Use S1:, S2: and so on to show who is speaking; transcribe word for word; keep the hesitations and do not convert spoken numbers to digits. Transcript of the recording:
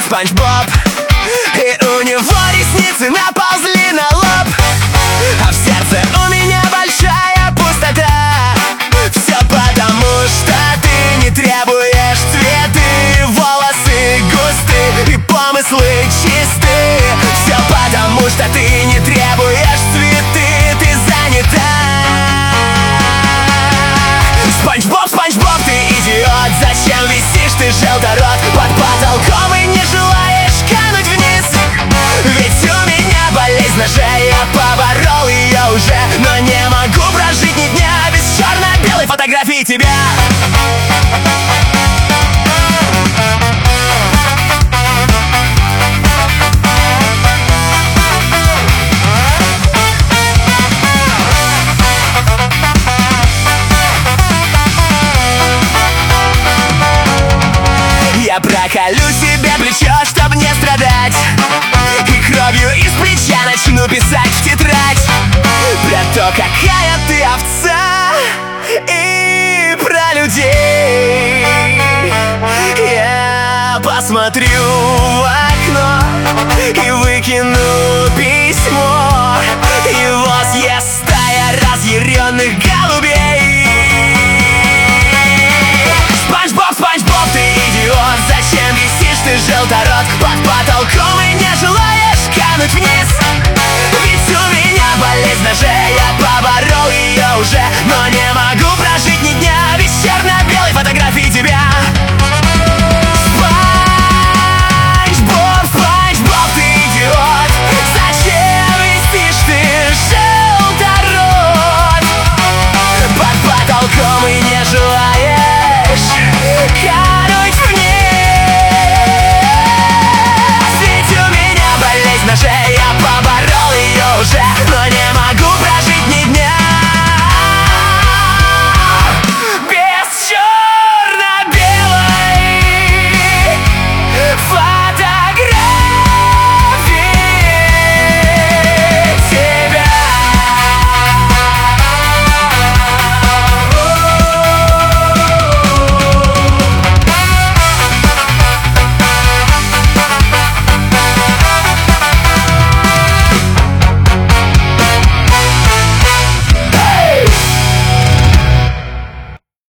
S1: Спанч Боб, и у него ресницы наползли на лоб, а в сердце у меня большая пустота. Все потому, что ты не требуешь цветы, волосы густы и помыслы чисты. Все потому, что ты не требуешь цветы, ты занята. Спанч Боб, Спанч Боб, ты идиот, зачем висишь ты, желторот, под потолком и не желаешь кануть вниз? Ведь у меня болезнь на шее, я поборол ее уже, но не могу прожить ни дня без черно-белой фотографии тебя. Я проколю себе плечо, чтоб не страдать, и кровью из плеча начну писать в тетрадь про то, какая ты овца, и про людей. Я посмотрю в окно и выкину письмо, и